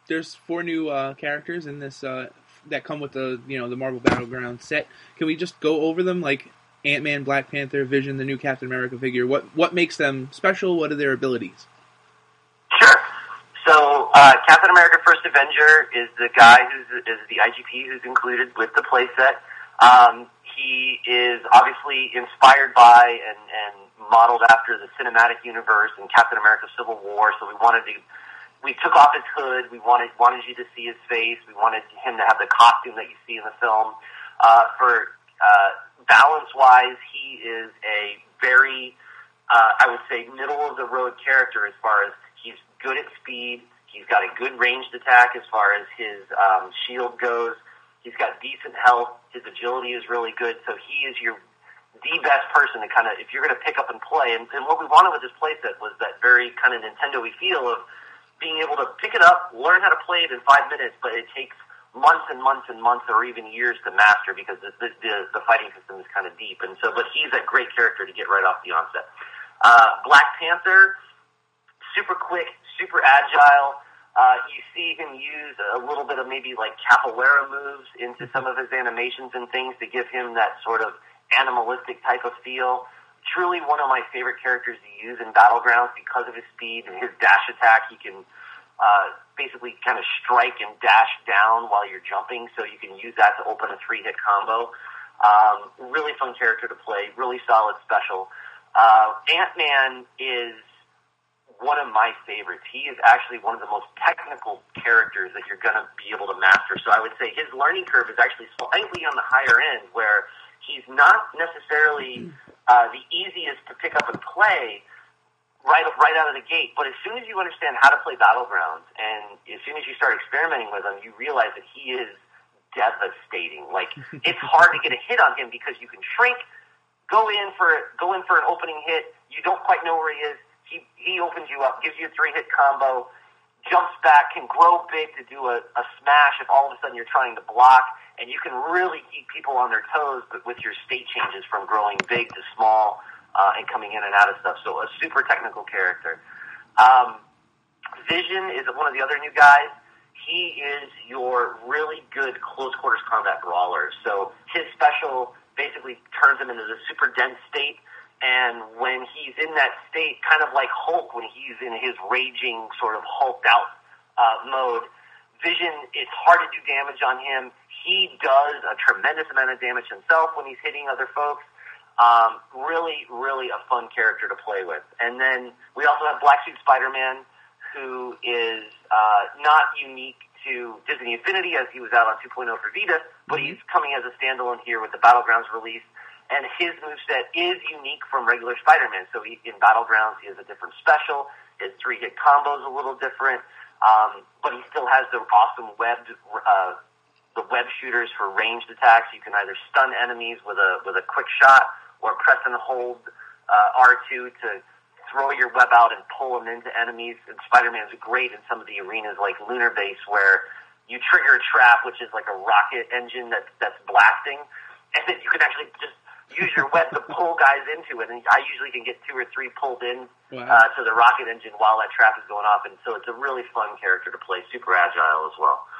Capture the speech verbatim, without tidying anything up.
there's four new uh, characters in this uh, that come with the you know the Marvel Battleground set. Can we just go over them, like Ant-Man, Black Panther, Vision, the new Captain America figure? What what makes them special? What are their abilities? Sure. So, uh, Captain America First Avenger is the guy who's is the I G P who's included with the playset. Um, he is obviously inspired by and, and modeled after the cinematic universe and Captain America Civil War, so we wanted to, we took off his hood, we wanted wanted you to see his face, we wanted him to have the costume that you see in the film. Uh, for uh, balance-wise, he is a very, uh, I would say, middle-of-the-road character as far as he's good at speed, he's got a good ranged attack as far as his um, shield goes, he's got decent health, his agility is really good, so he is your the best person to kind of, if you're going to pick up and play, and, and what we wanted with this playset was that very kind of Nintendo-y feel of being able to pick it up, learn how to play it in five minutes, but it takes months and months and months or even years to master because the, the, the, the fighting system is kind of deep, and so, but he's a great character to get right off the onset. Uh, Black Panther, super quick, super agile. Uh, you see him use a little bit of maybe like capoeira moves into some of his animations and things to give him that sort of animalistic type of feel. Truly one of my favorite characters to use in Battlegrounds because of his speed and his dash attack. He can uh, basically kind of strike and dash down while you're jumping, so you can use that to open a three-hit combo. Um, really fun character to play, really solid special. Uh, Ant-Man is one of my favorites. He is actually one of the most technical characters that you're going to be able to master. So I would say his learning curve is actually slightly on the higher end, where he's not necessarily uh, the easiest to pick up and play right right out of the gate. But as soon as you understand how to play Battlegrounds, and as soon as you start experimenting with him, you realize that he is devastating. Like, it's hard to get a hit on him because you can shrink, go in for go in for an opening hit, you don't quite know where he is. He, he opens you up, gives you a three-hit combo, jumps back, can grow big to do a, a smash if all of a sudden you're trying to block, and you can really keep people on their toes but with your state changes from growing big to small uh, and coming in and out of stuff. So a super technical character. Um, Vision is one of the other new guys. He is your really good close-quarters combat brawler. So his special basically turns him into the super dense state. And when he's in that state, kind of like Hulk, when he's in his raging, sort of hulked out uh, mode, Vision, it's hard to do damage on him. He does a tremendous amount of damage himself when he's hitting other folks. Um, really, really a fun character to play with. And then we also have Black Suit Spider-Man, who is uh, not unique to Disney Infinity, as he was out on two point oh for Vita, but he's coming as a standalone here with the Battlegrounds release. And his moveset is unique from regular Spider-Man. So he, in Battlegrounds, he has a different special. His three-hit combo is a little different. Um, but he still has the awesome webbed, uh, the web shooters for ranged attacks. You can either stun enemies with a with a quick shot or press and hold uh, R two to throw your web out and pull them into enemies. And Spider-Man's great in some of the arenas like Lunar Base, where you trigger a trap, which is like a rocket engine that's, that's blasting. And then you can actually just use your web to pull guys into it, and I usually can get two or three pulled in wow. uh, to the rocket engine while that trap is going off, and so it's a really fun character to play, super agile as well.